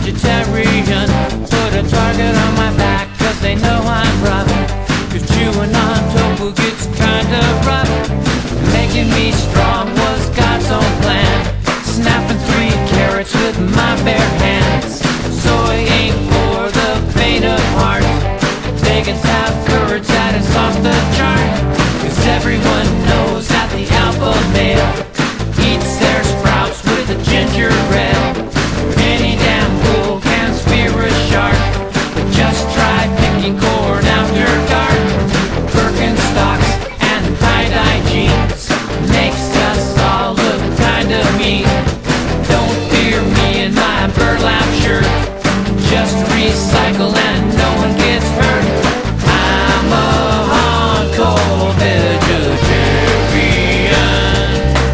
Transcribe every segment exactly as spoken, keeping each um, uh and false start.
vegetarian. Put a target on my back, cause they know I'm rough. Cause chewing on tofu gets kinda rough. Making me strong was God's own plan. Snapping three carrots with my bare hands. Soy ain't for the faint of heart. Vegans have courage that is off the chart. Cause everyone knows that the alpha male eats their sprouts with a ginger ale. Any damn fool can spear a shark, but just try picking corn after dark. Birkenstocks and tie-dye jeans makes us all look kinda mean. Don't fear me in my burlap shirt. Just recycle and no one gets hurt. I'm a hardcore vegetarian.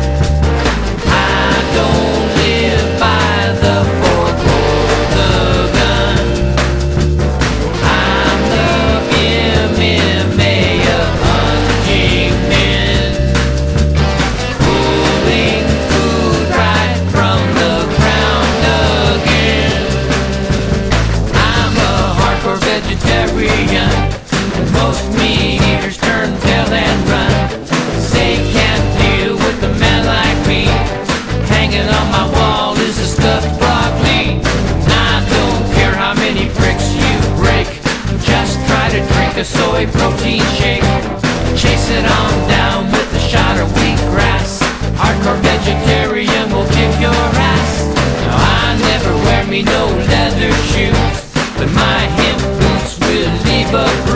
I don't live by the fork or the gun. I'm the M M A of hunting men, pulling food right from the ground again. I'm a hardcore vegetarian. Most meat eaters turn tail and run. They can't deal with a man like me. Hanging on my wall is a stuffed broccoli. I don't care how many bricks you break. Just try to drink a soy protein shake. Chase it on down with a shot of wheatgrass. Hardcore vegetarian will kick your ass. Now I never wear me no leather shoes, but my hemp boots will leave a